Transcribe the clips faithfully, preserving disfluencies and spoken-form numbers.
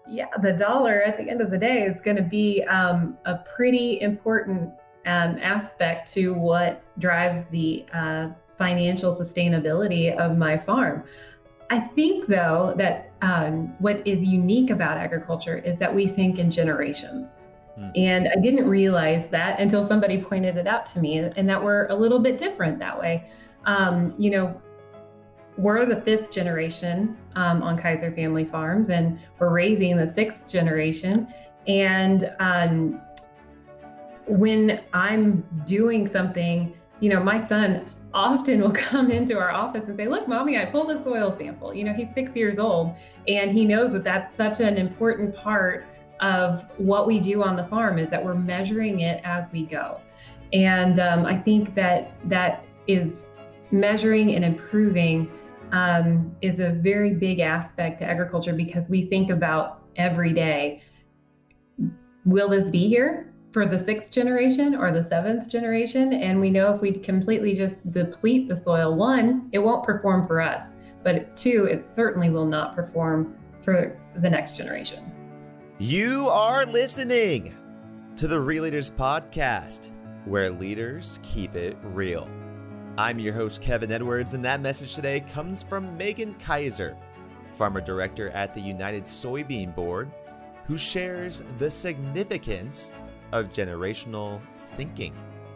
Yeah, the dollar at the end of the day is going to be um, a pretty important um, aspect to what drives the uh, financial sustainability of my farm. I think, though, that um, what is unique about agriculture is that we think in generations. Hmm. And I didn't realize that until somebody pointed it out to me, and that we're a little bit different that way. Um, you know, we're the fifth generation um, on Kaiser Family Farms, and we're raising the sixth generation. And um, when I'm doing something, you know, my son often will come into our office and say, look, mommy, I pulled a soil sample. You know, he's six years old, and he knows that that's such an important part of what we do on the farm, is that we're measuring it as we go. And um, I think that that is measuring and improving um, is a very big aspect to agriculture, because we think about every day, will this be here for the sixth generation or the seventh generation? And we know if we completely just deplete the soil, one, it won't perform for us, but two, it certainly will not perform for the next generation. You are listening to the Real Leaders Podcast, where leaders keep it real. I'm your host, Kevin Edwards, and that message today comes from Megan Kaiser, Farmer Director at the United Soybean Board, who shares the significance of generational thinking.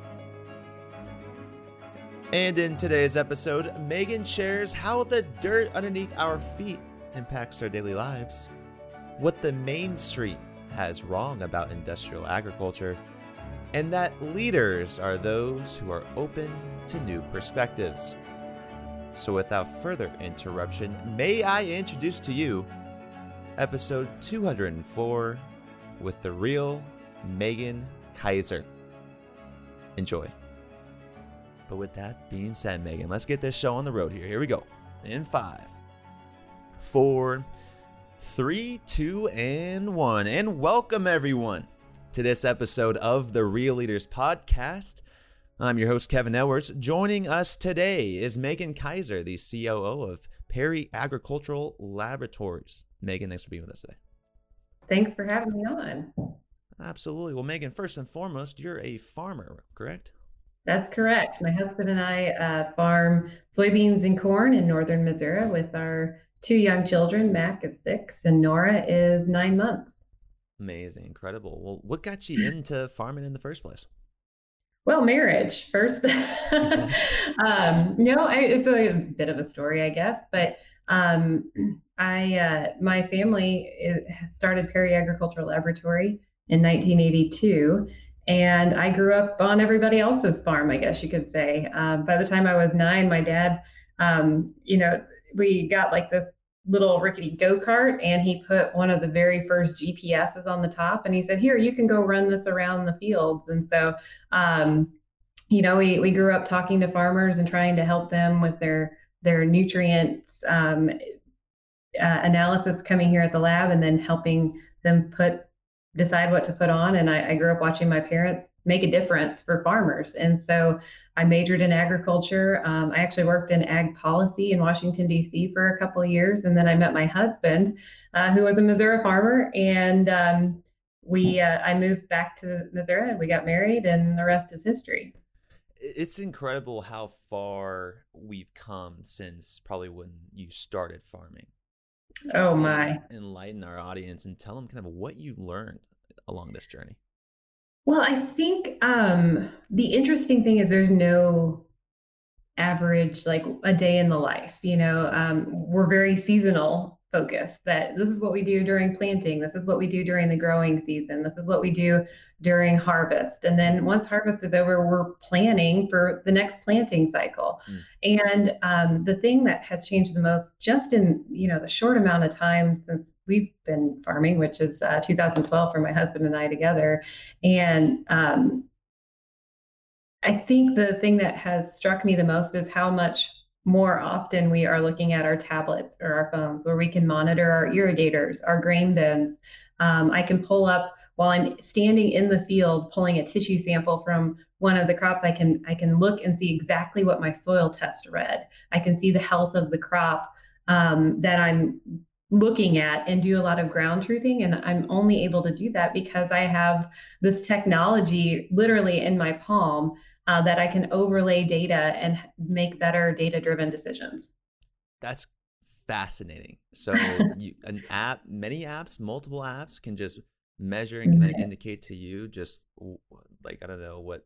And in today's episode, Megan shares how the dirt underneath our feet impacts our daily lives, what the Main Street has wrong about industrial agriculture, and that leaders are those who are open to new perspectives. So without further interruption, may I introduce to you episode two hundred four with the real Megan Kaiser. Enjoy. But with that being said, Megan, let's get this show on the road here. Here we go. In five, four, three, two, and one. And welcome everyone to this episode of the Real Leaders Podcast. I'm your host, Kevin Edwards. Joining us today is Megan Kaiser, the C O O of Perry Agricultural Laboratories. Megan, thanks for being with us today. Thanks for having me on. Absolutely. Well, Megan, first and foremost, you're a farmer, correct? That's correct. My husband and I uh, farm soybeans and corn in northern Missouri with our two young children. Mac is six and Nora is nine months. Amazing. Incredible. Well, what got you into farming in the first place? Well, marriage first. um, no, I, it's a bit of a story, I guess, but um, I uh, my family started Perry Agricultural Laboratory in nineteen eighty-two, and I grew up on everybody else's farm, I guess you could say. Um, by the time I was nine, my dad, um, you know, we got like this little rickety go-kart, and he put one of the very first G P S's on the top, and he said, here, you can go run this around the fields. And so, um, you know, we, we grew up talking to farmers and trying to help them with their, their nutrients um, uh, analysis coming here at the lab, and then helping them put, decide what to put on. And I, I grew up watching my parents make a difference for farmers. And so I majored in agriculture. Um, I actually worked in ag policy in Washington, D C for a couple of years. And then I met my husband, uh, who was a Missouri farmer. And um, we, uh, I moved back to Missouri, and we got married, and the rest is history. It's incredible how far we've come since probably when you started farming. Oh my. Enlighten our audience and tell them kind of what you learned along this journey. Well, I think um, the interesting thing is there's no average, like a day in the life. You know, um, we're very seasonal focused, that this is what we do during planting. This is what we do during the growing season. This is what we do during harvest. And then once harvest is over, we're planning for the next planting cycle. Mm. And um, the thing that has changed the most just in, you know, the short amount of time since we've been farming, which is uh, two thousand twelve for my husband and I together. And um, I think the thing that has struck me the most is how much more often we are looking at our tablets or our phones, where we can monitor our irrigators, our grain bins. Um, I can pull up while I'm standing in the field, pulling a tissue sample from one of the crops. I can I can look and see exactly what my soil test read. I can see the health of the crop um, that I'm looking at and do a lot of ground truthing. And I'm only able to do that because I have this technology literally in my palm uh, that I can overlay data and make better data driven decisions. That's fascinating. So you, an app, many apps, multiple apps can just measure and can indicate to you just like, I don't know what,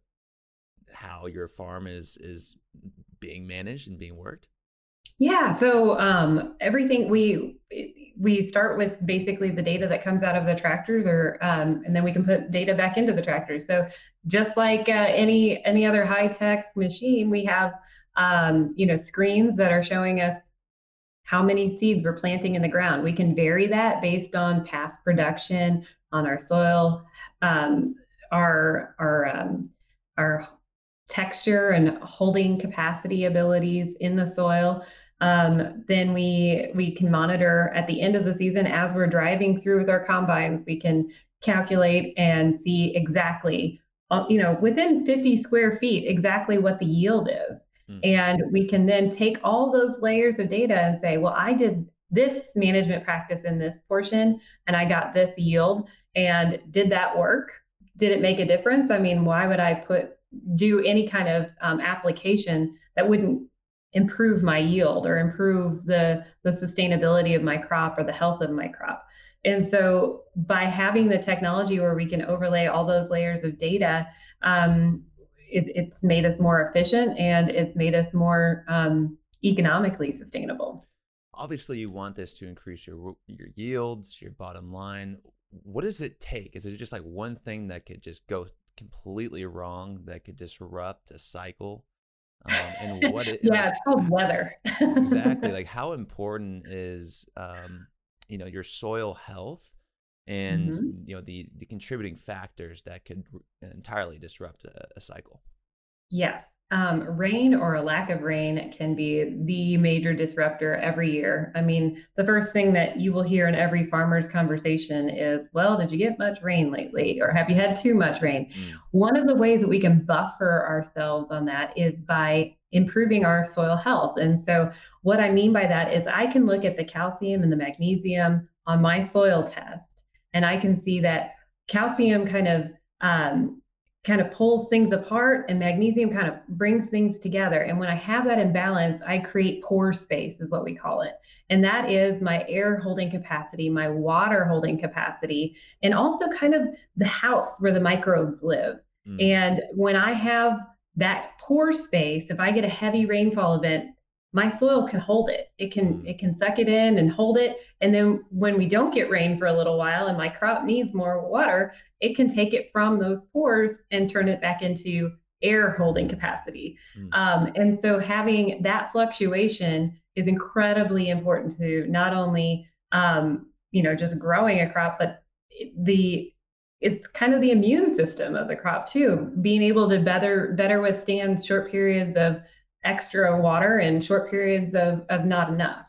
how your farm is, is being managed and being worked. Yeah, so um, everything we we start with basically the data that comes out of the tractors, or um, and then we can put data back into the tractors. So just like uh, any any other high tech machine, we have um, you know screens that are showing us how many seeds we're planting in the ground. We can vary that based on past production, on our soil, um, our our um, our texture and holding capacity abilities in the soil. Um, then we we can monitor at the end of the season as we're driving through with our combines. We can calculate and see exactly, uh, you know, within fifty square feet, exactly what the yield is. Mm. And we can then take all those layers of data and say, well, I did this management practice in this portion, and I got this yield. And did that work? Did it make a difference? I mean, why would I put do any kind of um, application that wouldn't improve my yield or improve the the sustainability of my crop or the health of my crop? And so by having the technology where we can overlay all those layers of data, um, it, it's made us more efficient, and it's made us more um, economically sustainable. Obviously, you want this to increase your your yields, your bottom line. What does it take? Is it just like one thing that could just go completely wrong, that could disrupt a cycle? Um, and what it yeah, like, it's called weather. exactly, like how important is um, you know, your soil health and Mhm. you know the the contributing factors that could entirely disrupt a, a cycle? Yes. Um, rain or a lack of rain can be the major disruptor every year. I mean, the first thing that you will hear in every farmer's conversation is, well, did you get much rain lately? Or have you had too much rain? Mm. One of the ways that we can buffer ourselves on that is by improving our soil health. And so, what I mean by that is, I can look at the calcium and the magnesium on my soil test, and I can see that calcium kind of um, kind of pulls things apart, and magnesium kind of brings things together. And when I have that imbalance, I create pore space, is what we call it. And that is my air holding capacity, my water holding capacity, and also kind of the house where the microbes live. Mm. And when I have that pore space, if I get a heavy rainfall event, my soil can hold it. It can Mm. it can suck it in and hold it. And then when we don't get rain for a little while and my crop needs more water, it can take it from those pores and turn it back into air holding capacity. Mm. Um, and so having that fluctuation is incredibly important to not only um, you know just growing a crop, but the it's kind of the immune system of the crop too, being able to better better withstand short periods of extra water and short periods of of not enough.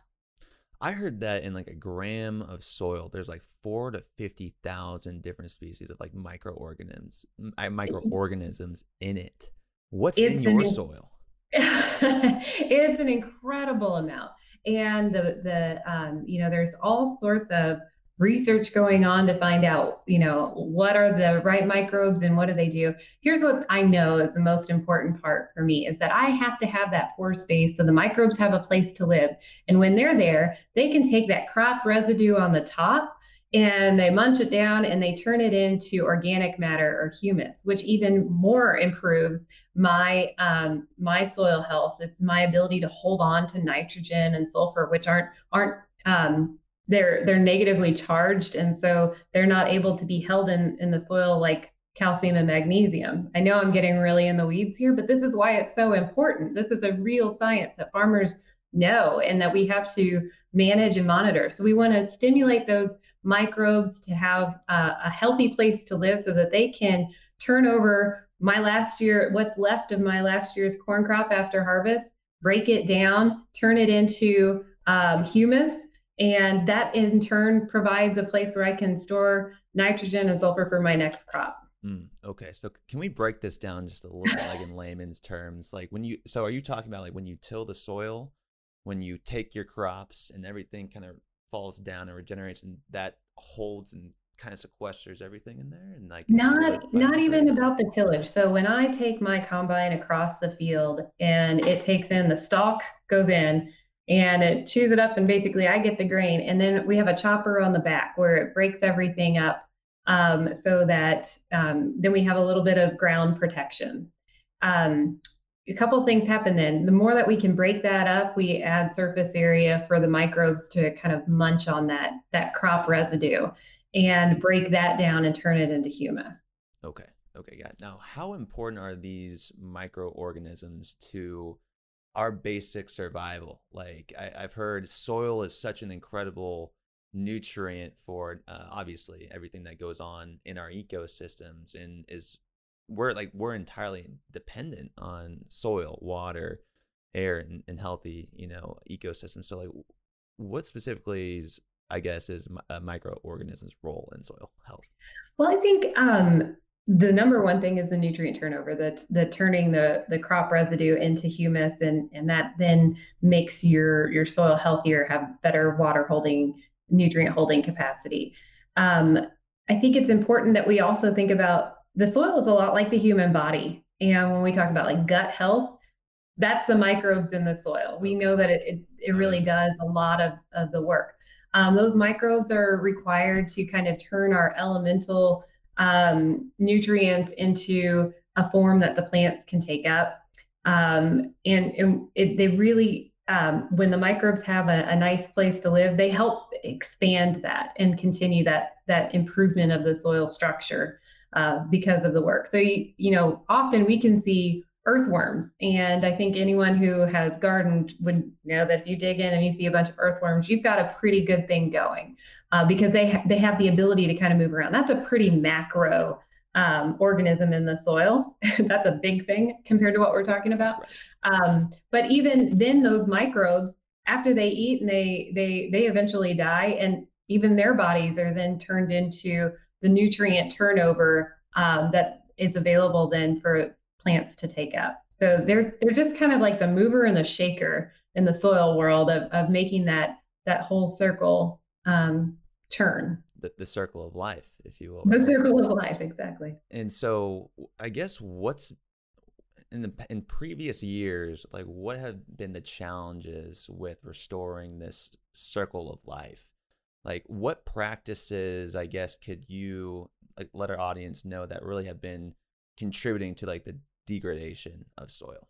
I heard that in like a gram of soil, there's like four to fifty thousand different species of like microorganisms, microorganisms in it. What's in It's an your soil? it's an incredible amount. And the the um, you know there's all sorts of research going on to find out, you know what are the right microbes and what do they do. Here's what I know is the most important part for me, is that I have to have that pore space so the microbes have a place to live. And when they're there, they can take that crop residue on the top and they munch it down and they turn it into organic matter or humus, which even more improves my um, my soil health. It's my ability to hold on to nitrogen and sulfur, which aren't aren't um, they're they're negatively charged, and so they're not able to be held in in the soil like calcium and magnesium. I know I'm getting really in the weeds here, but this is why it's so important. This is a real science that farmers know and that we have to manage and monitor. So we want to stimulate those microbes to have uh, a healthy place to live so that they can turn over my last year, what's left of my last year's corn crop after harvest, break it down, turn it into um, humus. And that in turn provides a place where I can store nitrogen and sulfur for my next crop. Mm, okay, so can we break this down just a little bit, like in layman's terms? Like when you, so are you talking about like when you till the soil, when you take your crops and everything kind of falls down and regenerates, and that holds and kind of sequesters everything in there, and like it's really Not not even biodegradable. about the tillage. So when I take my combine across the field and it takes in the stalk, goes in and it chews it up, and basically I get the grain. And then we have a chopper on the back where it breaks everything up, um, so that um, then we have a little bit of ground protection. Um, a couple things happen then. The more that we can break that up, we add surface area for the microbes to kind of munch on that that crop residue and break that down and turn it into humus. Okay. Okay. Yeah. Now, how important are these microorganisms to our basic survival? Like I, I've heard soil is such an incredible nutrient for uh, obviously everything that goes on in our ecosystems, and is we're like we're entirely dependent on soil, water, air, and, and healthy, you know, ecosystems. So like, what specifically is, I guess, is mi- a microorganism's role in soil health? Well, I think um, the number one thing is the nutrient turnover, the the turning the the crop residue into humus, and and that then makes your your soil healthier, have better water holding, nutrient holding capacity. Um, I think it's important that we also think about the soil is a lot like the human body, and when we talk about like gut health, that's the microbes in the soil. We know Okay. that it it, it Oh, really interesting. does a lot of, of the work. Um, those microbes are required to kind of turn our elemental um, nutrients into a form that the plants can take up. Um, and and it, they really, um, when the microbes have a, a nice place to live, they help expand that and continue that that improvement of the soil structure uh, because of the work. So you, you know, often we can see earthworms. And I think anyone who has gardened would know that if you dig in and you see a bunch of earthworms, you've got a pretty good thing going, uh, because they ha- they have the ability to kind of move around. That's a pretty macro um, organism in the soil. That's a big thing compared to what we're talking about. Right. Um, but even then, those microbes, after they eat and they they they eventually die, and even their bodies are then turned into the nutrient turnover um, that is available then for plants to take up. So they're they're just kind of like the mover and the shaker in the soil world of of making that that whole circle um, turn. The, the circle of life, if you will, The right? circle of life, exactly. And so I guess what's in the in previous years, like what have been the challenges with restoring this circle of life? Like what practices, I guess, could you like let our audience know that really have been contributing to like the degradation of soil?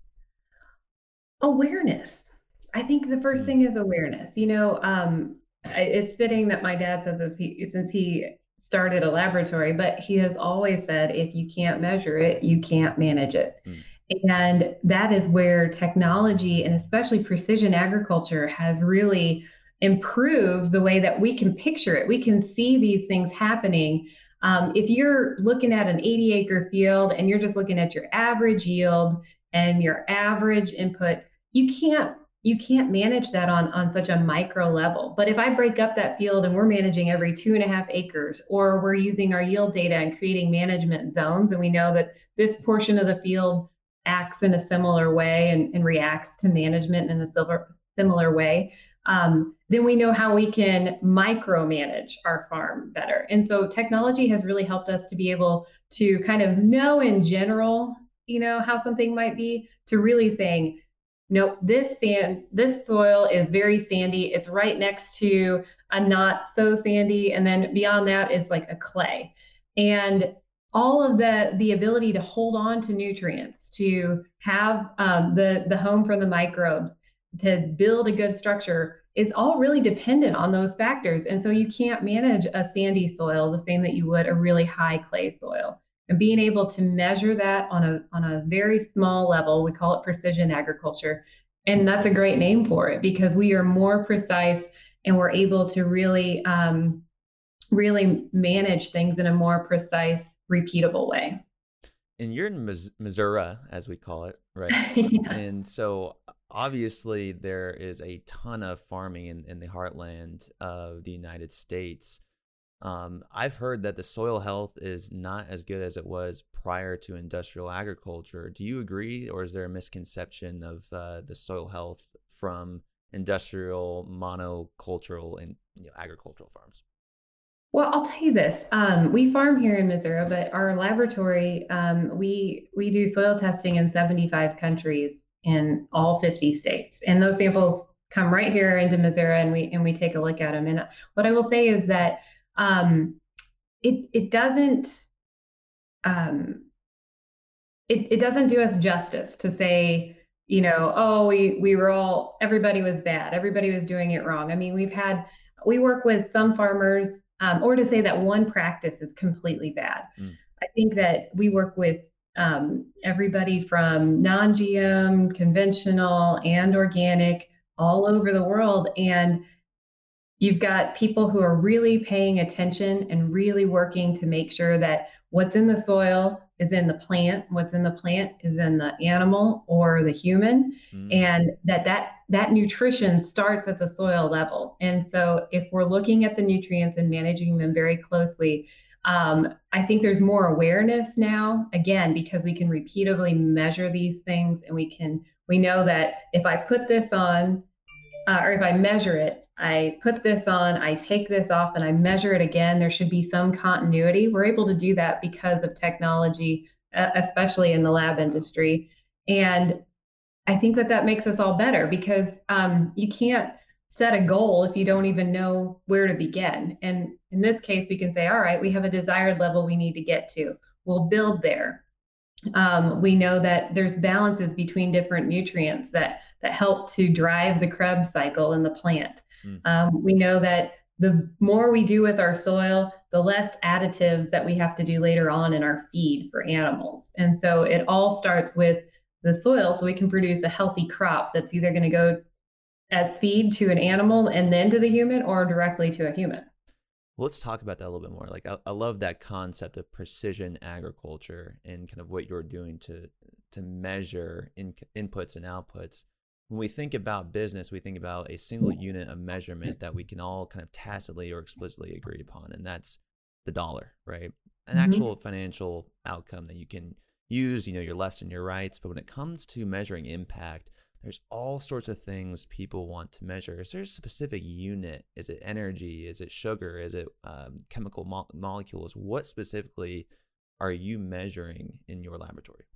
Awareness. I think the first Mm, thing is awareness. You know, um, I- it's fitting that my dad says this he, since he started a laboratory, but he has always said if you can't measure it, you can't manage it. mm, And that is where technology and especially precision agriculture has really improved the way that we can picture it. We can see these things happening. Um, if you're looking at an eighty acre field and you're just looking at your average yield and your average input, you can't you can't manage that on on such a micro level. But if I break up that field and we're managing every two and a half acres, or we're using our yield data and creating management zones, and we know that this portion of the field acts in a similar way and, and reacts to management in a similar similar way, um, then we know how we can micromanage our farm better. And so technology has really helped us to be able to kind of know in general, you know, how something might be, to really saying, nope, this sand, this soil is very sandy. It's right next to a not so sandy. And then beyond that is like a clay. And all of the the ability to hold on to nutrients, to have um, the the home for the microbes, to build a good structure is all really dependent on those factors. And so you can't manage a sandy soil the same that you would a really high clay soil. And being able to measure that on a on a very small level, we call it precision agriculture. And that's a great name for it because we are more precise and we're able to really um, really manage things in a more precise, repeatable way. and you're in Mis- Missouri, as we call it, right? Yeah. And so obviously there is a ton of farming in, in the heartland of the United States. Um, I've heard that the soil health is not as good as it was prior to industrial agriculture. Do you agree, or is there a misconception of uh, the soil health from industrial, monocultural, and you know, agricultural farms? Well, I'll tell you this. Um, we farm here in Missouri, but our laboratory, um, we we do soil testing in seventy-five countries in all fifty states, and those samples come right here into Missouri, and we and we take a look at them. And what I will say is that um, it it doesn't um, it it doesn't do us justice to say, you know, oh, we we were all everybody was bad, everybody was doing it wrong. I mean, we've had we work with some farmers, um, or to say that one practice is completely bad. Mm. I think that we work with um, everybody from non-G M, conventional, and organic all over the world, and you've got people who are really paying attention and really working to make sure that what's in the soil is in the plant, what's in the plant is in the animal or the human, Mm. and that that that nutrition starts at the soil level. And so if we're looking at the nutrients and managing them very closely, um, I think there's more awareness now, again, because we can repeatedly measure these things, and we can we know that if I put this on, uh, or if I measure it, I put this on, I take this off, and I measure it again, there should be some continuity. We're able to do that because of technology, uh, especially in the lab industry. And I think that that makes us all better, because um, you can't set a goal if you don't even know where to begin. And in this case, we can say, all right, we have a desired level we need to get to. We'll build there. Um, we know that there's balances between different nutrients that that help to drive the Krebs cycle in the plant. Mm. Um, we know that the more we do with our soil, the less additives that we have to do later on in our feed for animals. And so it all starts with the soil, so we can produce a healthy crop that's either going to go as feed to an animal and then to the human, or directly to a human. Let's talk about that a little bit more. Like I, I love that concept of precision agriculture and kind of what you're doing to to measure in, inputs and outputs. When we think about business, we think about a single unit of measurement that we can all kind of tacitly or explicitly agree upon, and that's the dollar, right? An Mhm. actual financial outcome that you can use, you know, your lefts and your rights. But when it comes to measuring impact, there's all sorts of things people want to measure. Is there a specific unit? Is it energy? Is it sugar? Is it um, chemical mo- molecules? What specifically are you measuring in your laboratory?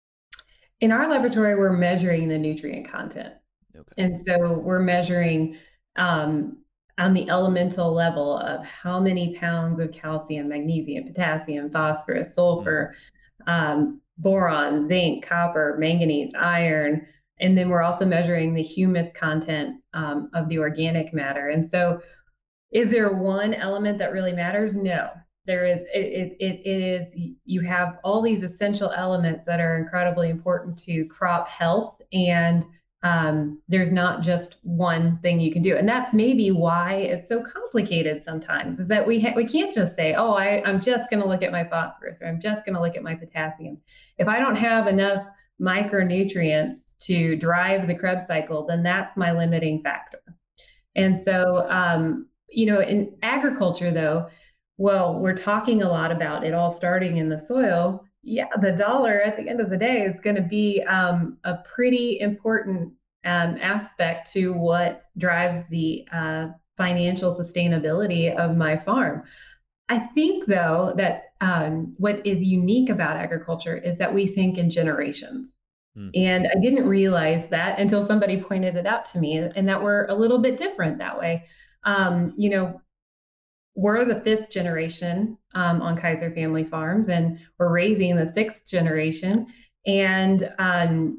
In our laboratory, we're measuring the nutrient content. Okay. And so we're measuring um, on the elemental level of how many pounds of calcium, magnesium, potassium, phosphorus, Mm. sulfur, um, boron, zinc, copper, manganese, iron. And then we're also measuring the humus content um, of the organic matter. And so is there one element that really matters? No. There is, it, it, it is, you have all these essential elements that are incredibly important to crop health. And um, there's not just one thing you can do. And that's maybe why it's so complicated sometimes, is that we, ha- we can't just say, oh, I, I'm just going to look at my phosphorus, or I'm just going to look at my potassium. If I don't have enough micronutrients to drive the Krebs cycle, then that's my limiting factor. And so, um, you know, in agriculture, though, well, we're talking a lot about it all starting in the soil. Yeah, the dollar at the end of the day is going to be um, a pretty important um, aspect to what drives the uh, financial sustainability of my farm. I think, though, that um, what is unique about agriculture is that we think in generations. Mm. And I didn't realize that until somebody pointed it out to me, and that we're a little bit different that way. Um, you know, we're the fifth generation um, on Kaiser Family Farms, and we're raising the sixth generation. And um,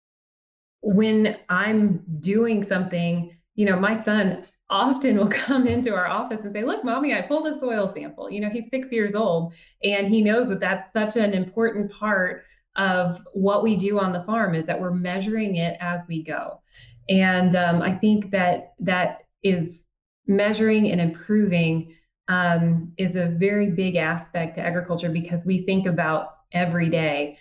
when I'm doing something, you know, my son often will come into our office and say, look, mommy, I pulled a soil sample. You know, he's six years old, and he knows that that's such an important part of what we do on the farm, is that we're measuring it as we go. And um, I think that that is measuring and improving um, is a very big aspect to agriculture, because we think about every day,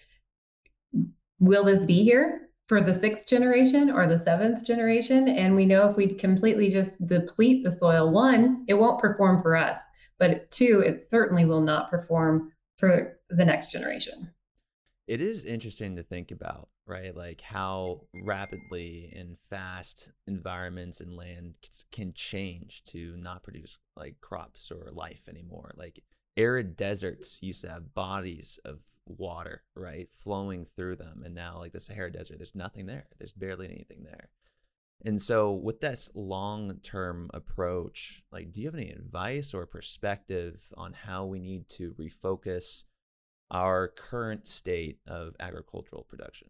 will this be here for the sixth generation or the seventh generation? And we know if we completely just deplete the soil, one, it won't perform for us, but two, it certainly will not perform for the next generation. It is interesting to think about, right? Like how rapidly and fast environments and land can change to not produce like crops or life anymore. Like arid deserts used to have bodies of water, right, flowing through them. And now like the Sahara Desert, there's nothing there. There's barely anything there. And so with this long-term approach, like, do you have any advice or perspective on how we need to refocus our current state of agricultural production?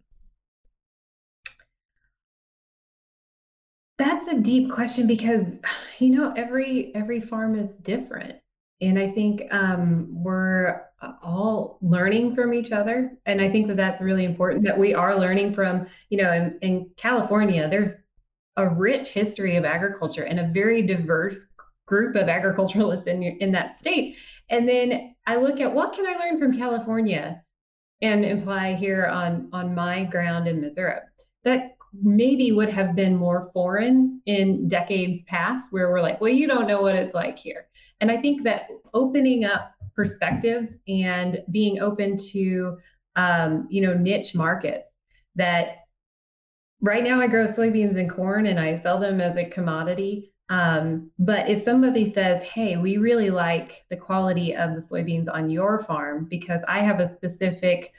That's a deep question because, you know, every every farm is different. And I think um, we're all learning from each other. And I think that that's really important that we are learning from, you know, in, in California, there's a rich history of agriculture and a very diverse group of agriculturalists in, in that state. And then I look at what can I learn from California and apply here on, on my ground in Missouri that maybe would have been more foreign in decades past, where we're like, well, you don't know what it's like here. And I think that opening up perspectives and being open to, um, you know, niche markets that right now I grow soybeans and corn and I sell them as a commodity. Um, but if somebody says, hey, we really like the quality of the soybeans on your farm because I have a specific,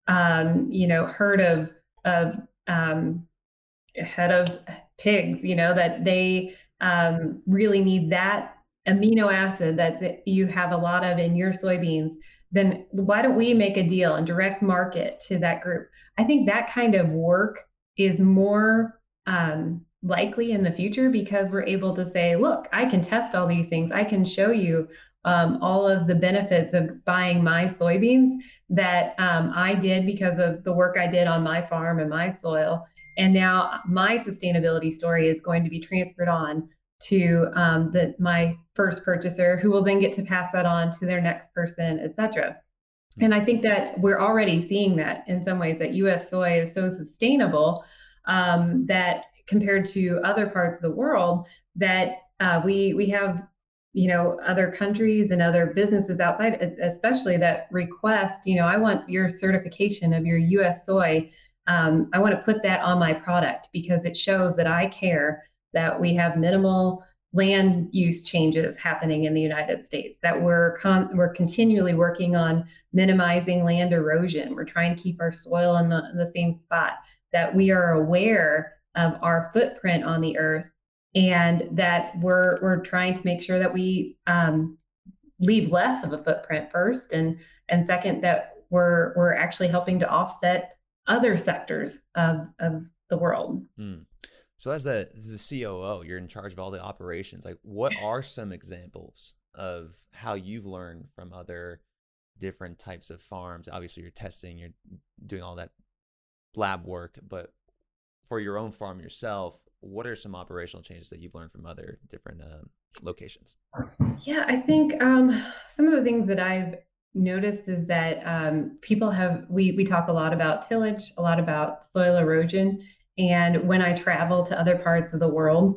um, you know, herd of, of um, head of pigs, you know, that they um, really need that amino acid that you have a lot of in your soybeans, then why don't we make a deal and direct market to that group? I think that kind of work is more um, likely in the future because we're able to say, look, I can test all these things. I can show you um, all of the benefits of buying my soybeans that um, I did because of the work I did on my farm and my soil. And now my sustainability story is going to be transferred on to um, the, my first purchaser, who will then get to pass that on to their next person, et cetera. And I think that we're already seeing that in some ways, that U S soy is so sustainable um, that compared to other parts of the world, that uh, we we have, you know, other countries and other businesses outside, especially that request, you know, I want your certification of your U S soy. Um, I want to put that on my product because it shows that I care, that we have minimal land use changes happening in the United States, that we're con- we're continually working on minimizing land erosion. We're trying to keep our soil in the, in the same spot, that we are aware of our footprint on the earth, and that we're we're trying to make sure that we um, leave less of a footprint first, and and second, that we're we're actually helping to offset other sectors of of the world. Mm. So as the, as the C O O, you're in charge of all the operations. Like, what are some examples of how you've learned from other different types of farms? Obviously, you're testing, you're doing all that lab work, but for your own farm yourself, what are some operational changes that you've learned from other different uh, locations? Yeah, I think um, some of the things that I've noticed is that um, people have, we, we talk a lot about tillage, a lot about soil erosion. And when I travel to other parts of the world,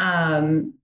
um,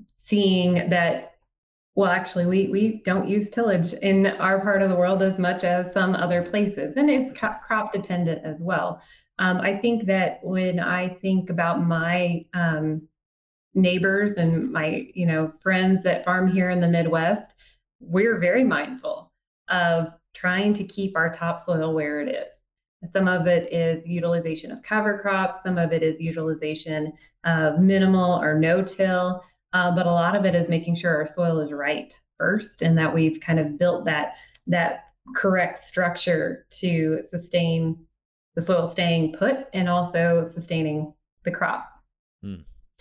seeing that, well, actually, we, we don't use tillage in our part of the world as much as some other places, and it's crop dependent as well. Um, I think that when I think about my um, neighbors and my, you know, friends that farm here in the Midwest, we're very mindful of trying to keep our topsoil where it is. Some of it is utilization of cover crops, some of it is utilization of minimal or no-till, uh, but a lot of it is making sure our soil is right first, and that we've kind of built that that correct structure to sustain the soil staying put and also sustaining the crop. Hmm.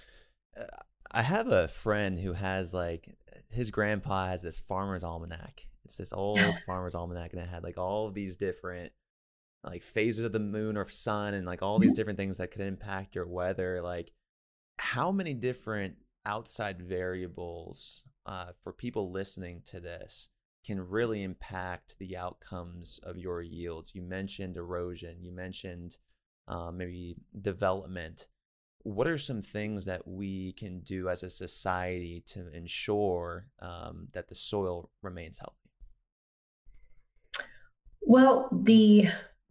I have a friend who has, like, his grandpa has this farmer's almanac. It's this old farmer's almanac, and it had like all of these different like phases of the moon or sun, and like all these different things that could impact your weather. Like, how many different outside variables uh, for people listening to this can really impact the outcomes of your yields? You mentioned erosion, you mentioned uh, maybe development. What are some things that we can do as a society to ensure um, that the soil remains healthy? Well, the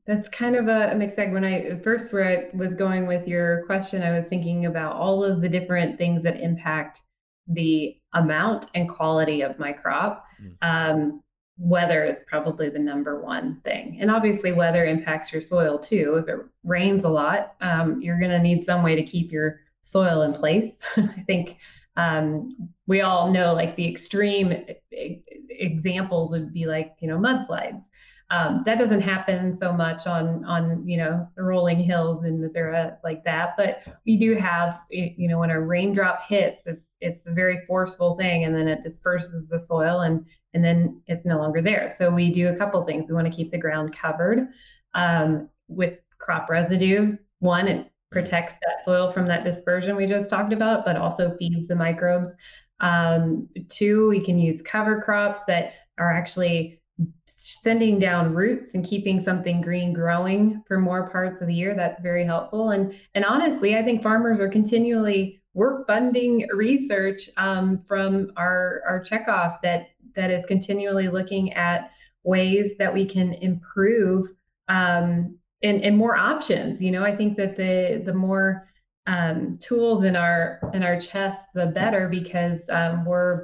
That's kind of a, a mixed bag. When I first where I was going with your question, I was thinking about all of the different things that impact the amount and quality of my crop. Mm. Um, weather is probably the number one thing. And obviously, weather impacts your soil too. If it rains a lot, um, you're going to need some way to keep your soil in place. I think um, we all know like the extreme e- examples would be like, you know, mudslides. Um, that doesn't happen so much on on you know the rolling hills in Missouri like that, but we do have you know when a raindrop hits, it's it's a very forceful thing, and then it disperses the soil, and and then it's no longer there. So we do a couple things. We want to keep the ground covered um, with crop residue. One, it protects that soil from that dispersion we just talked about, but also feeds the microbes. Um, two, we can use cover crops that are actually sending down roots and keeping something green growing for more parts of the year. That's very helpful. And and honestly, I think farmers are continually we're funding research um, from our our checkoff that that is continually looking at ways that we can improve um, and and more options. You know, I think that the the more um, tools in our in our chest, the better, because um, we're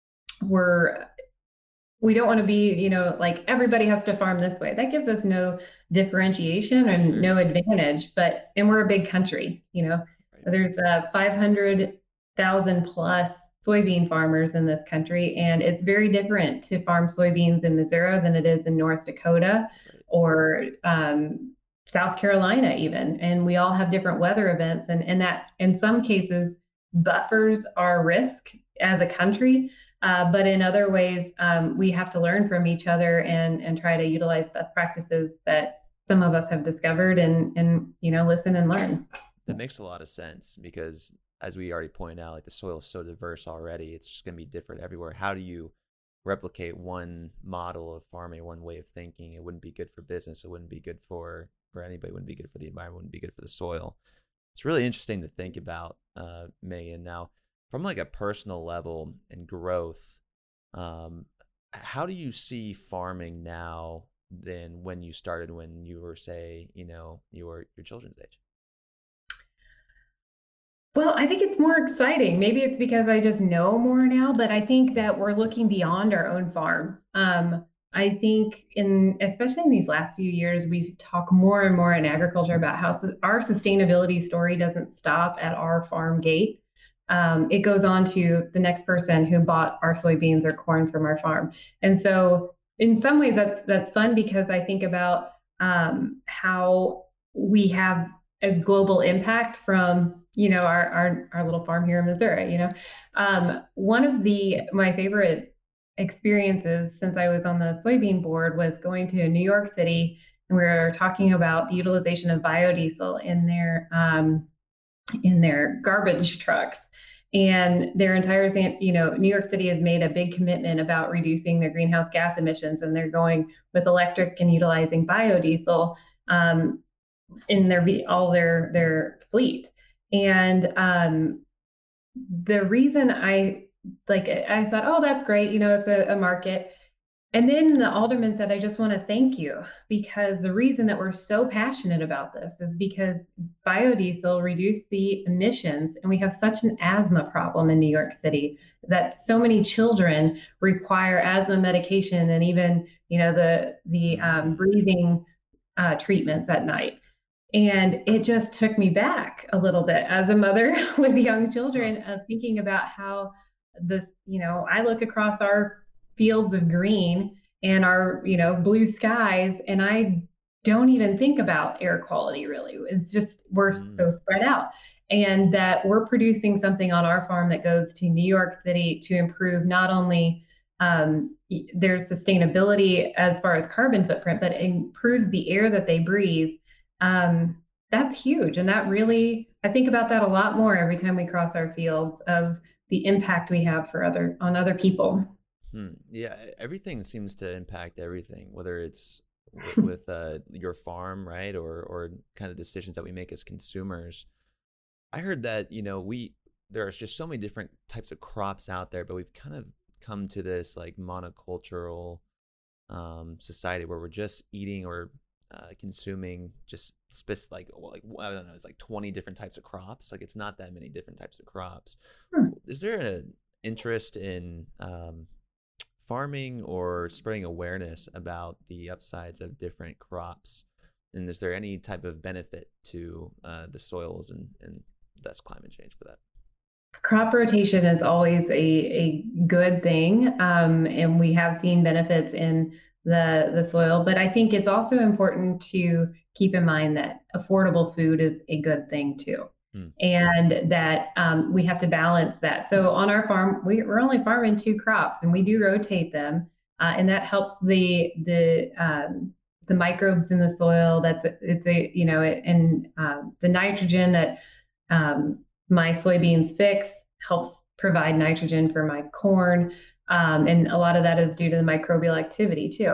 we're we don't want to be, you know, like everybody has to farm this way. That gives us no differentiation and Sure. no advantage. But, and we're a big country, you know, Right. there's uh, five hundred thousand plus soybean farmers in this country. And it's very different to farm soybeans in Missouri than it is in North Dakota Right. or um, South Carolina, even. And we all have different weather events. And, and that, in some cases, buffers our risk as a country, uh, but in other ways, um, we have to learn from each other and and try to utilize best practices that some of us have discovered and and you know listen and learn. That makes a lot of sense because, as we already pointed out, like the soil is so diverse already. It's just going to be different everywhere. How do you replicate one model of farming, one way of thinking? It wouldn't be good for business. It wouldn't be good for for anybody. It wouldn't be good for the environment. It wouldn't be good for the soil. It's really interesting to think about, uh, Megan. Now, from like a personal level and growth, um, how do you see farming now than when you started, when you were, say, you know, you were your children's age? Well, I think it's more exciting. Maybe it's because I just know more now, but I think Mm. that we're looking beyond our own farms. Um, I think in especially in these last few years, we've talked more and more in agriculture about how su- our sustainability story doesn't stop at our farm gate. Um, it goes on to the next person who bought our soybeans or corn from our farm. And so in some ways that's that's fun because I think about um, how we have a global impact from you know our, our our little farm here in Missouri. You know, um, one of the my favorite experiences since I was on the soybean board was going to New York City, and we were talking about the utilization of biodiesel in their um, in their garbage trucks. And their entire, you know, New York City has made a big commitment about reducing their greenhouse gas emissions, and they're going with electric and utilizing biodiesel um, in their all their their fleet. And um, the reason I like I thought, oh, that's great, you know, it's a, a market. And then the alderman said, I just want to thank you because the reason that we're so passionate about this is because biodiesel reduced the emissions, and we have such an asthma problem in New York City that so many children require asthma medication and even, you know, the the um, Mm. breathing uh, treatments at night. And it just took me back a little bit as a mother with young Huh. children of thinking about how this, you know, I look across our fields of green and our, you know, blue skies, and I don't even think about air quality really. It's just, we're Mm. so spread out. And that we're producing something on our farm that goes to New York City to improve not only um, their sustainability as far as carbon footprint, but improves the air that they breathe. um, that's huge. And that really, I think about that a lot more every time we cross our fields of the impact we have for other on other people. Hmm. Yeah, e- everything seems to impact everything, whether it's w with uh, your farm, right, or or kind of decisions that we make as consumers. I heard that, you know, we there's just so many different types of crops out there, but we've kind of come to this like monocultural um, society where we're just eating or uh, consuming just spec- like well, like I don't know, it's like twenty different types of crops. Like it's not that many different types of crops. Hmm. Is there an interest in um, farming or spreading awareness about the upsides of different crops? And is there any type of benefit to uh, the soils and, and thus climate change for that? Crop rotation is always a, a good thing, um, and we have seen benefits in the, the soil. But I think it's also important to keep in mind that affordable food is a good thing too, Hmm. and that um, we have to balance that. So on our farm, we, we're only farming two crops, and we do rotate them, uh, and that helps the the um, the microbes in the soil. That's it's a you know it, and um, the nitrogen that um, my soybeans fix helps provide nitrogen for my corn. Um, and a lot of that is due to the microbial activity too.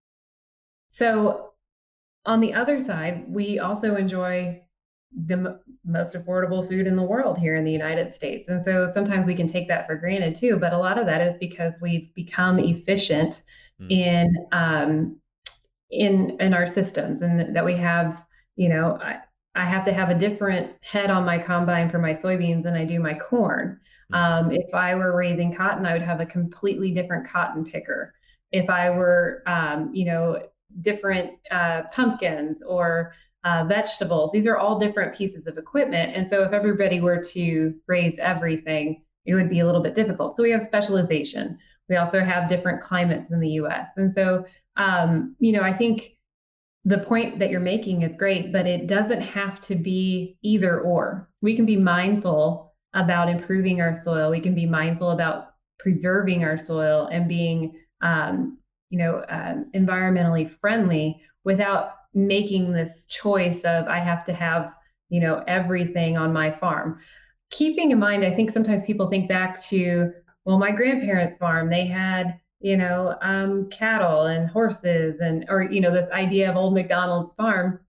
So on the other side, we also enjoy the m- most affordable food in the world here in the United States. And so sometimes we can take that for granted too, but a lot of that is because we've become efficient Hmm. in um, in in our systems, and that we have, you know, I, I have to have a different head on my combine for my soybeans than I do my corn. Hmm. Um, if I were raising cotton, I would have a completely different cotton picker. If I were, um, you know, different uh, pumpkins or uh, vegetables, these are all different pieces of equipment. And so if everybody were to raise everything, it would be a little bit difficult. So we have specialization. We also have different climates in the U S. And so um, you know, I think the point that you're making is great, but it doesn't have to be either or. We can be mindful about improving our soil. We can be mindful about preserving our soil and being, um, you know, um, environmentally friendly without making this choice of I have to have, you know, everything on my farm. Keeping in mind, I think sometimes people think back to, well, my grandparents' farm, they had, you know, um, cattle and horses and, or, you know, this idea of old McDonald's farm.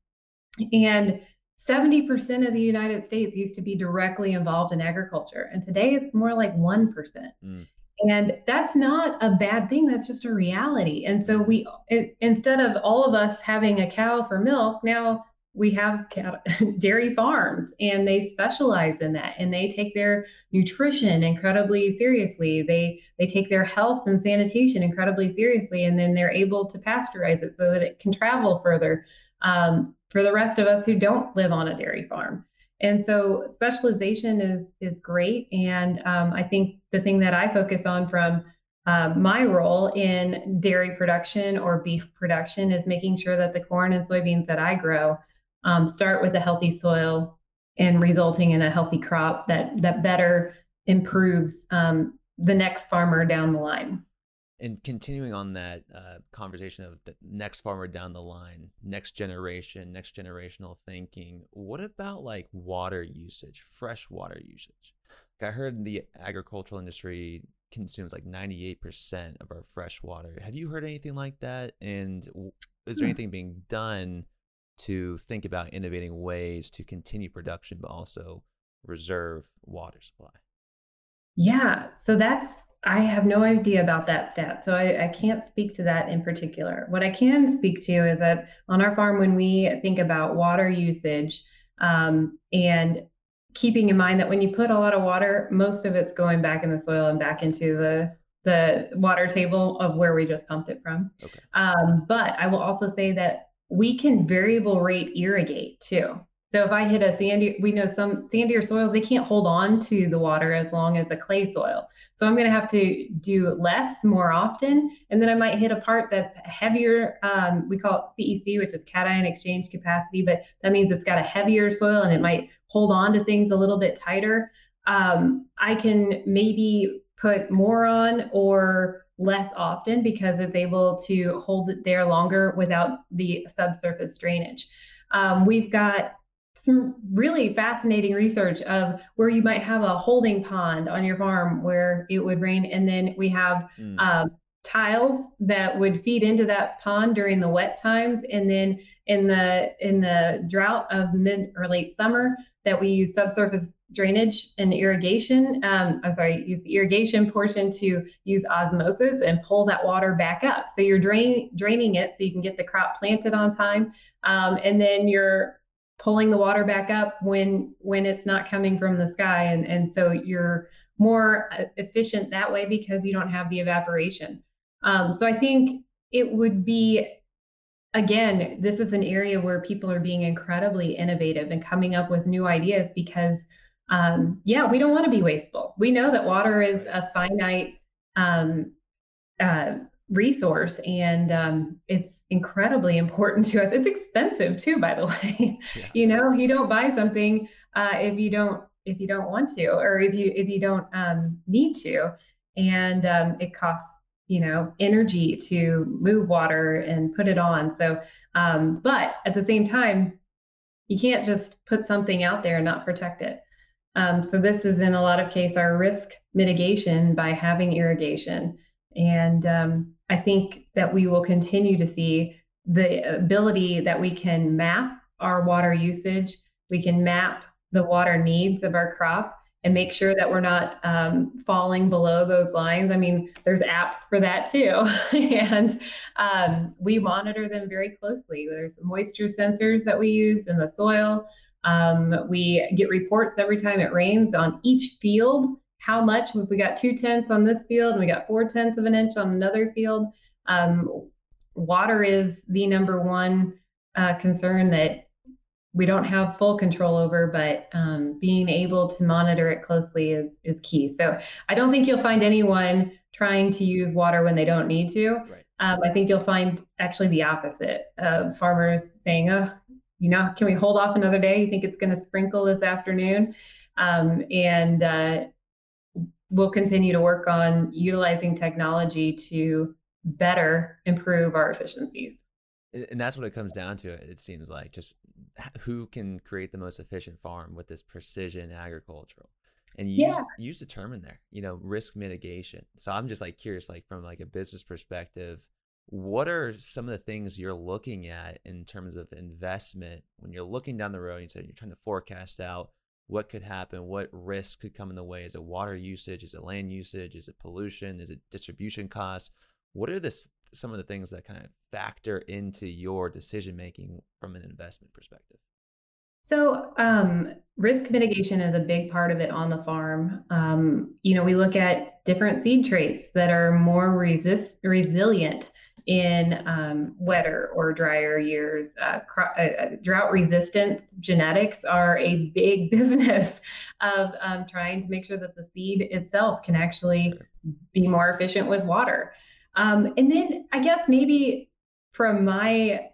And seventy percent of the United States used to be directly involved in agriculture. And today it's more like one percent. Hmm. And that's not a bad thing. That's just a reality. And so Hmm. we, it, instead of all of us having a cow for milk, now we have cattle, dairy farms, and they specialize in that, and they take their nutrition incredibly seriously. They they take their health and sanitation incredibly seriously, and then they're able to pasteurize it so that it can travel further, um, for the rest of us who don't live on a dairy farm. And so specialization is is great. And um, I think the thing that I focus on from uh, my role in dairy production or beef production is making sure that the corn and soybeans that I grow um, start with a healthy soil and resulting in a healthy crop that that better improves um, the next farmer down the line. And continuing on that uh, conversation of the next farmer down the line, next generation, next generational thinking, what about like water usage, fresh water usage? Like I heard the agricultural industry consumes like ninety-eight percent of our fresh water. Have you heard anything like that? And is there anything being done to think about innovating ways to continue production, but also reserve water supply? Yeah, so that's, I have no idea about that stat, so I, I can't speak to that in particular. What I can speak to is that on our farm, when we think about water usage, um, and keeping in mind that when you put a lot of water, most of it's going back in the soil and back into the the water table of where we just pumped it from. Okay. Um, but I will also say that we can variable rate irrigate too. So if I hit a sandy, we know some sandier soils, they can't hold on to the water as long as a clay soil. So I'm going to have to do less more often. And then I might hit a part that's heavier. Um, we call it C E C, which is cation exchange capacity, but that means it's got a heavier soil and it might hold on to things a little bit tighter. Um, I can maybe put more on or less often because it's able to hold it there longer without the subsurface drainage. Um, we've got some really fascinating research of where you might have a holding pond on your farm where it would rain, and then we have Mm. um, tiles that would feed into that pond during the wet times, and then in the in the drought of mid or late summer, that we use subsurface drainage and irrigation. Um, I'm sorry, use the irrigation portion to use osmosis and pull that water back up. So you're drain, draining it so you can get the crop planted on time. Um, and then you're pulling the water back up when when it's not coming from the sky. And, and so you're more efficient that way because you don't have the evaporation. Um, so I think it would be, again, this is an area where people are being incredibly innovative and coming up with new ideas because, um, yeah, we don't want to be wasteful. We know that water is a finite um, uh, resource, and um, it's incredibly important to us. It's expensive too, by the way. Yeah. You know, you don't buy something uh, if you don't if you don't want to, or if you if you don't um, need to, and um, it costs, you know, energy to move water and put it on. So, um, but at the same time, you can't just put something out there and not protect it. Um, so this is in a lot of cases our risk mitigation by having irrigation. And um, I think that we will continue to see the ability that we can map our water usage, we can map the water needs of our crop, and make sure that we're not um, falling below those lines. I mean, there's apps for that too. And um, we monitor them very closely. There's moisture sensors that we use in the soil. Um, we get reports every time it rains on each field, how much, if we got two tenths on this field and we got four tenths of an inch on another field. Um, water is the number one uh, concern that we don't have full control over, but um, being able to monitor it closely is is key. So I don't think you'll find anyone trying to use water when they don't need to. Right. Um, I think you'll find actually the opposite of farmers saying, oh, you know, can we hold off another day? You think it's going to sprinkle this afternoon? Um, and uh, we'll continue to work on utilizing technology to better improve our efficiencies. And that's what it comes down to. It seems like just who can create the most efficient farm with this precision agricultural, and you yeah. use, use the term in there, you know, risk mitigation. So I'm just like curious, like from like a business perspective, what are some of the things you're looking at in terms of investment when you're looking down the road? You said you're trying to forecast out what could happen, what risk could come in the way. Is it water usage? Is it land usage? Is it pollution? Is it distribution costs? What are this some of the things that kind of factor into your decision making from an investment perspective? So um, risk mitigation is a big part of it on the farm. Um, you know, we look at different seed traits that are more resist resilient in um, wetter or drier years. Uh, uh, drought resistance genetics are a big business of um, trying to make sure that the seed itself can actually sure. be more efficient with water. Um, and then I guess maybe from my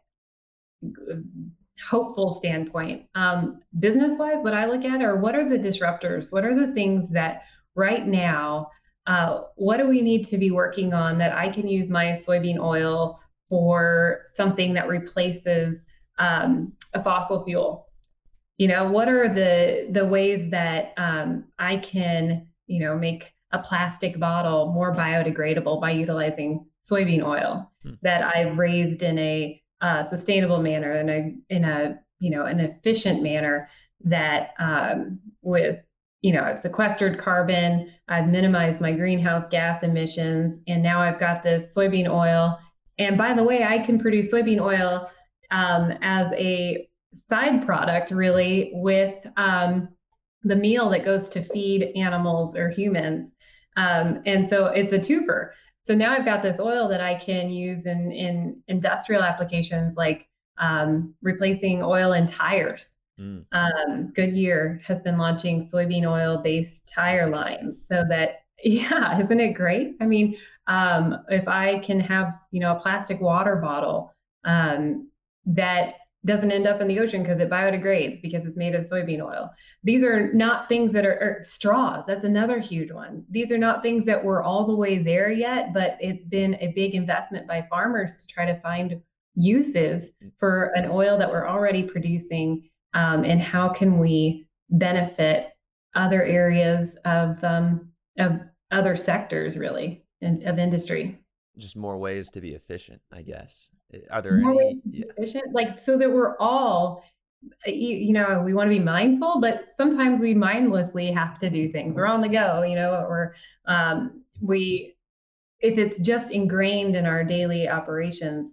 hopeful standpoint, um, business-wise, what I look at are what are the disruptors? What are the things that right now, uh, what do we need to be working on that I can use my soybean oil for something that replaces um, a fossil fuel? You know, what are the the ways that um, I can, you know, make a plastic bottle more biodegradable by utilizing soybean oil hmm. that I've raised in a uh, sustainable manner, in a in a you know an efficient manner that um, with you know I've sequestered carbon, I've minimized my greenhouse gas emissions, and now I've got this soybean oil. And by the way, I can produce soybean oil um, as a side product, really, with um, the meal that goes to feed animals or humans. Um, and so it's a twofer. So now I've got this oil that I can use in, in industrial applications like um, replacing oil in tires. Mm. Um, Goodyear has been launching soybean oil based tire lines so that, yeah, isn't it great? I mean, um, if I can have, you know, a plastic water bottle um, that doesn't end up in the ocean because it biodegrades because it's made of soybean oil. These are not things that are, are straws. That's another huge one. These are not things that we're all the way there yet, but it's been a big investment by farmers to try to find uses for an oil that we're already producing, um, and how can we benefit other areas of um, of other sectors, really, in, of industry. Just more ways to be efficient, I guess. Are there more any yeah. efficient, like so that we're all you, you know, we want to be mindful, but sometimes we mindlessly have to do things. We're on the go, you know, or um, we, if it's just ingrained in our daily operations,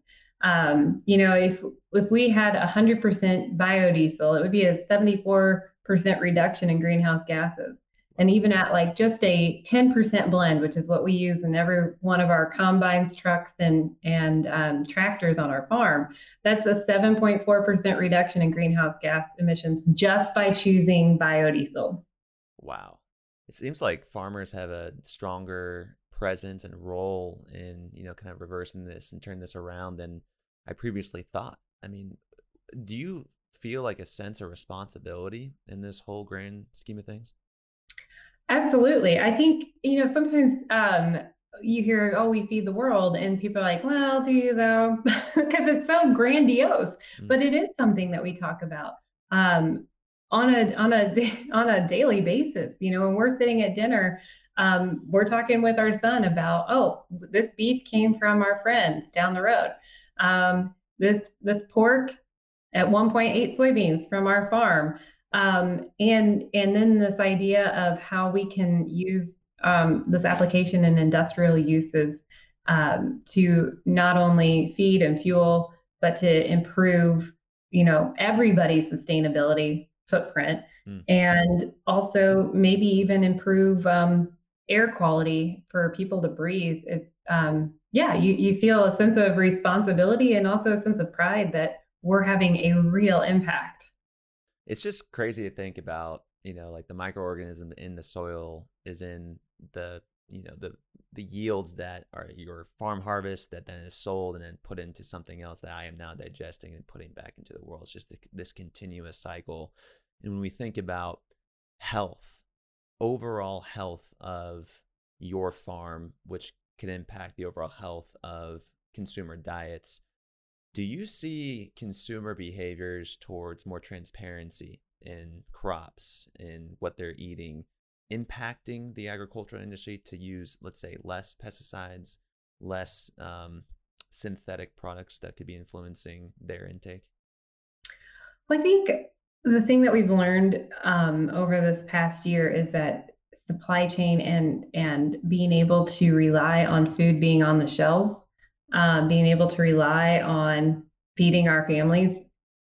um, you know, if if we had one hundred percent biodiesel, it would be a seventy-four percent reduction in greenhouse gases. And even at like just a ten percent blend, which is what we use in every one of our combines, trucks, and and um, tractors on our farm, that's a seven point four percent reduction in greenhouse gas emissions just by choosing biodiesel. Wow. It seems like farmers have a stronger presence and role in, you know, kind of reversing this and turning this around than I previously thought. I mean, do you feel like a sense of responsibility in this whole grand scheme of things? Absolutely. I think, you know, sometimes um, you hear, oh, we feed the world, and people are like, well, do you though? Because it's so grandiose, Mm. but it is something that we talk about um, on a on a on a daily basis. You know, when we're sitting at dinner, um, we're talking with our son about, oh, this beef came from our friends down the road. Um, this this pork at one point eight soybeans from our farm. Um, and and then this idea of how we can use um, this application in industrial uses um, to not only feed and fuel, but to improve, you know, everybody's sustainability footprint, Mm. and also maybe even improve um, air quality for people to breathe. It's um, yeah, you you feel a sense of responsibility and also a sense of pride that we're having a real impact. It's just crazy to think about, you know, like the microorganism in the soil is in the, you know, the the yields that are your farm harvest that then is sold and then put into something else that I am now digesting and putting back into the world. It's just the, this continuous cycle. And when we think about health, overall health of your farm, which can impact the overall health of consumer diets, do you see consumer behaviors towards more transparency in crops, in what they're eating, impacting the agricultural industry to use, let's say, less pesticides, less um, synthetic products that could be influencing their intake? Well, I think the thing that we've learned um, over this past year is that supply chain and and being able to rely on food being on the shelves, um, being able to rely on feeding our families,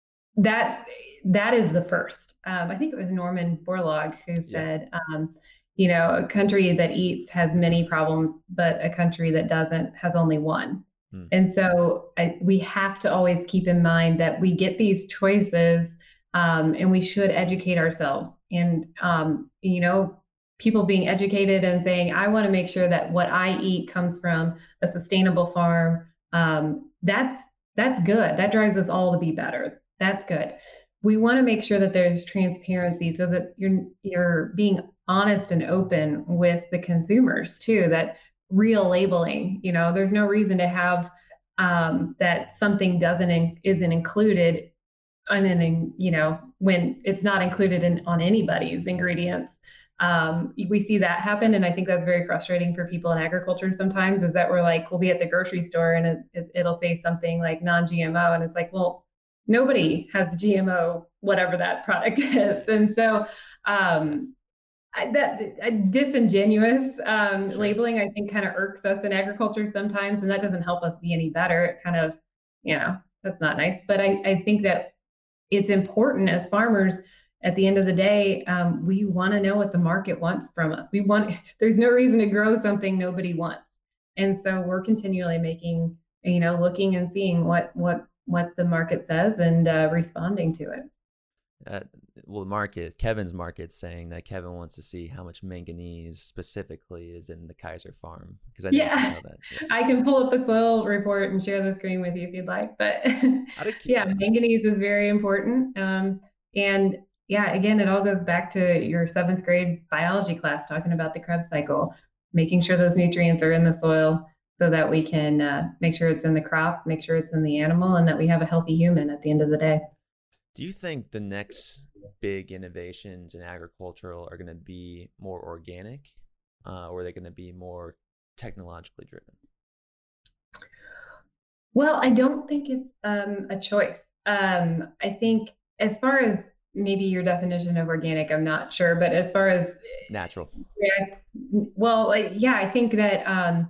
that that is the first. Um, I think it was Norman Borlaug who Yeah. said, um, you know, a country that eats has many problems, but a country that doesn't has only one. Hmm. And so I, we have to always keep in mind that we get these choices, um, and we should educate ourselves. And um, you know, people being educated and saying, I want to make sure that what I eat comes from a sustainable farm. Um, that's that's good. That drives us all to be better. That's good. We want to make sure that there's transparency so that you're you're being honest and open with the consumers too. That real labeling, you know, there's no reason to have um, that something doesn't in, isn't included on an, you know, when it's not included in on anybody's ingredients. Um, we see that happen, and I think that's very frustrating for people in agriculture sometimes. Is that we're like, we'll be at the grocery store and it, it, it'll say something like non-G M O, and it's like, well, nobody has G M O, whatever that product is, and so um, I, that uh, disingenuous um, Sure. labeling, I think, kind of irks us in agriculture sometimes, and that doesn't help us be any better. It kind of, you know, that's not nice. But I, I think that it's important as farmers. At the end of the day, um, we want to know what the market wants from us. We want. There's no reason to grow something nobody wants, and so we're continually making, you know, looking and seeing what what what the market says and uh, responding to it. Uh, well, market, Kevin's market saying that Kevin wants to see how much manganese specifically is in the Kaiser farm because I know you can Yeah, tell that. Yes. I can pull up the soil report and share the screen with you if you'd like. But Out of, yeah, yeah. manganese is very important. Um, and yeah, again, it all goes back to your seventh grade biology class talking about the Krebs cycle, making sure those nutrients are in the soil so that we can uh, make sure it's in the crop, make sure it's in the animal, and that we have a healthy human at the end of the day. Do you think the next big innovations in agricultural are going to be more organic, uh, or are they going to be more technologically driven? Well, I don't think it's um, a choice. Um, I think as far as maybe your definition of organic, I'm not sure, but as far as Natural. yeah, well, like, yeah, I think that um,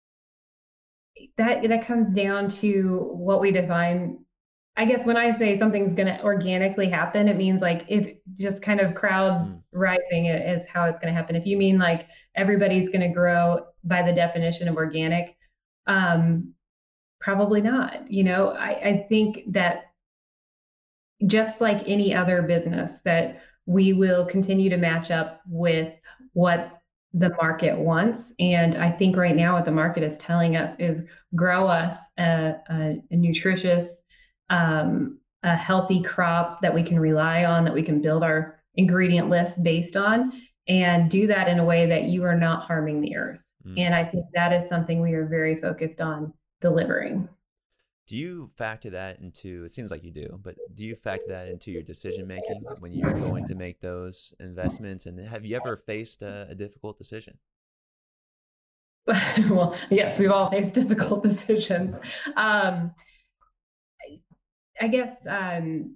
that that comes down to what we define. I guess when I say something's going to organically happen, it means like it just kind of crowd Mm. rising is how it's going to happen. If you mean like everybody's going to grow by the definition of organic, um, probably not. You know, I, I think that just like any other business, that we will continue to match up with what the market wants. And I think right now what the market is telling us is grow us a, a, a nutritious, um, a healthy crop that we can rely on, that we can build our ingredient list based on, and do that in a way that you are not harming the earth. Mm. And I think that is something we are very focused on delivering. Do you factor that into, it seems like you do, but do you factor that into your decision making when you're going to make those investments? And have you ever faced a, a difficult decision? Well, yes, we've all faced difficult decisions. Um, I guess um,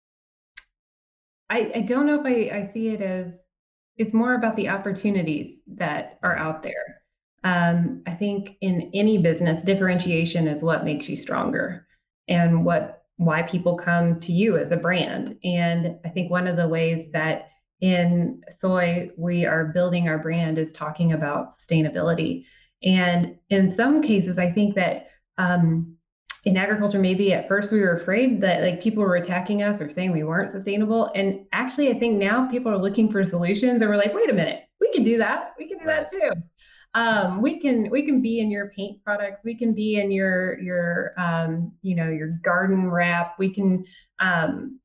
I, I don't know if I, I see it as it's more about the opportunities that are out there. Um, I think in any business, differentiation is what makes you stronger and what why people come to you as a brand. And I think one of the ways that in soy we are building our brand is talking about sustainability. And in some cases, I think that um, in agriculture, maybe at first we were afraid that like people were attacking us or saying we weren't sustainable. And actually, I think now people are looking for solutions, and we're like, wait a minute, we can do that. We can do Right. that too. Um, we can we can be in your paint products. We can be in your your um, you know your garden wrap. We can um,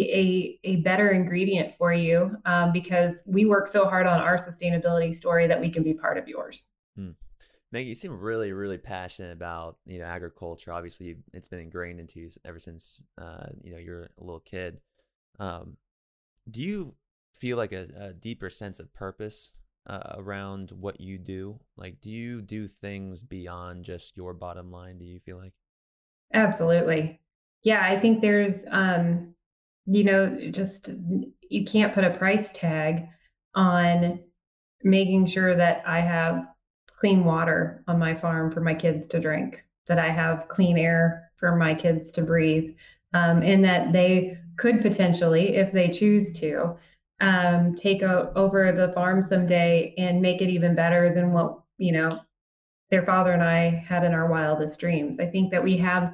be a a better ingredient for you um, because we work so hard on our sustainability story that we can be part of yours. Mm. Maggie, you seem really, really passionate about, you know, agriculture. Obviously, it's been ingrained into you ever since, uh, you know, you're a little kid. Um, do you feel like a, a deeper sense of purpose uh, around what you do? Like, do you do things beyond just your bottom line? Do you feel like? Absolutely. Yeah, I think there's, um, you know, just you can't put a price tag on making sure that I have clean water on my farm for my kids to drink, that I have clean air for my kids to breathe, um, and that they could potentially, if they choose to, um, take o- over the farm someday and make it even better than what, you know, their father and I had in our wildest dreams. I think that we have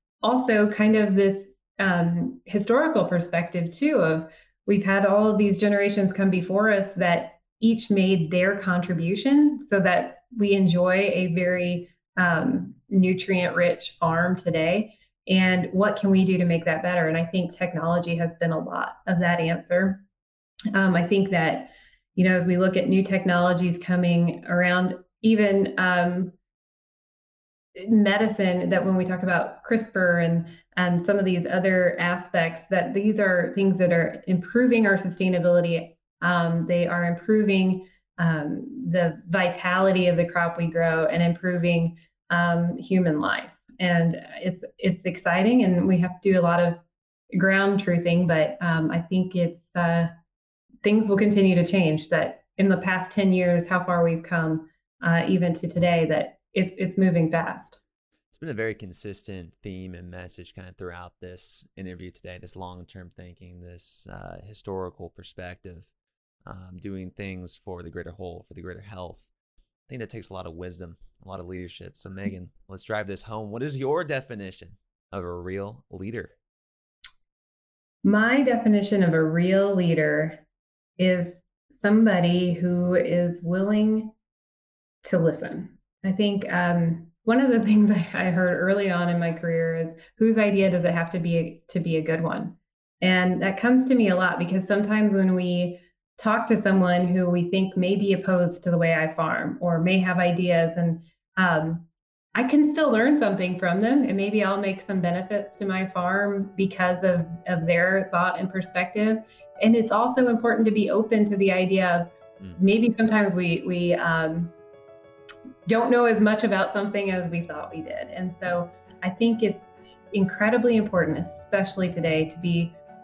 also kind of this um, historical perspective too of we've had all of these generations come before us that each made their contribution so that we enjoy a very um, nutrient rich farm today. And what can we do to make that better? And I think technology has been a lot of that answer. um, I think that, you know, as we look at new technologies coming around, even um, medicine, that when we talk about CRISPR and and some of these other aspects, that these are things that are improving our sustainability. Um, they are improving um, the vitality of the crop we grow and improving um, human life. And it's it's exciting, and we have to do a lot of ground truthing. But um, I think it's uh, things will continue to change. That in the past ten years, how far we've come, uh, even to today, that it's it's moving fast. It's been a very consistent theme and message kind of throughout this interview today, this long-term thinking, this uh, historical perspective, um, doing things for the greater whole, for the greater health. I think that takes a lot of wisdom, a lot of leadership. So Megan, let's drive this home. What is your definition of a real leader? My definition of a real leader is somebody who is willing to listen. I think um, one of the things I, I heard early on in my career is whose idea does it have to be to be a good one? And that comes to me a lot because sometimes when we talk to someone who we think may be opposed to the way I farm or may have ideas, and um, I can still learn something from them, and maybe I'll make some benefits to my farm because of, of their thought and perspective. And it's also important to be open to the idea of Mm. maybe sometimes we we um, don't know as much about something as we thought we did. And so I think it's incredibly important, especially today, to be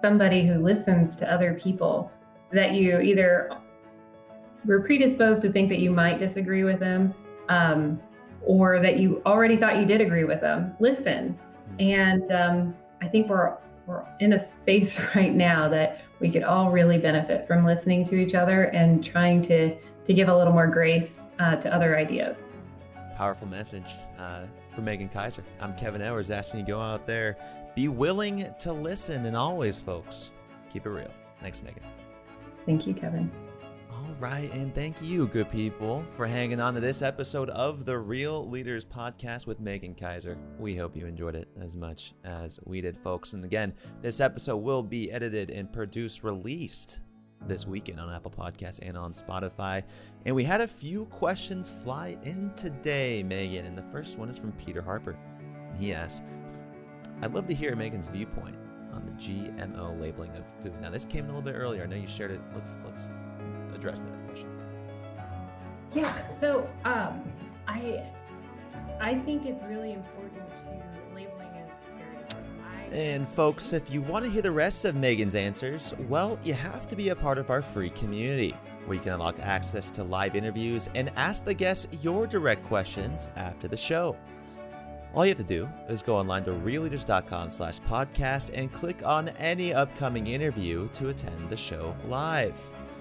somebody who listens to other people, that you either were predisposed to think that you might disagree with them, um, or that you already thought you did agree with them. Listen. And um, I think we're we're in a space right now that we could all really benefit from listening to each other and trying to to give a little more grace uh, to other ideas. Powerful message uh, from Megan Kaiser. I'm Kevin Owers, asking you to go out there, be willing to listen, and always, folks, keep it real. Thanks, Megan. Thank you, Kevin. All right, and thank you, good people, for hanging on to this episode of the Real Leaders Podcast with Megan Kaiser. We hope you enjoyed it as much as we did, folks. And again, this episode will be edited and produced, released this weekend on Apple Podcasts and on Spotify. And we had a few questions fly in today, Megan, and the first one is from Peter Harper. He asks, I'd love to hear Megan's viewpoint on the G M O labeling of food. Now, this came a little bit earlier. I know you shared it. Let's let's address that question. Yeah, so um, I I think it's really important to labeling is very important. I, and folks, if you want to hear the rest of Megan's answers, well, you have to be a part of our free community, where you can unlock access to live interviews and ask the guests your direct questions after the show. All you have to do is go online to realleaders.com slash podcast and click on any upcoming interview to attend the show live.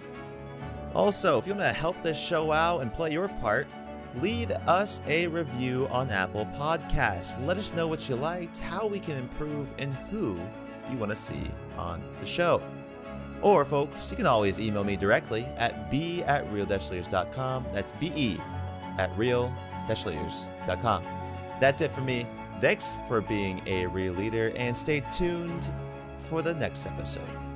Also, if you want to help this show out and play your part, leave us a review on Apple Podcasts. Let us know what you liked, how we can improve, and who you want to see on the show. Or, folks, you can always email me directly at b at real leaders dot com. That's B-E at real leaders dot com. That's it for me. Thanks for being a real leader, and stay tuned for the next episode.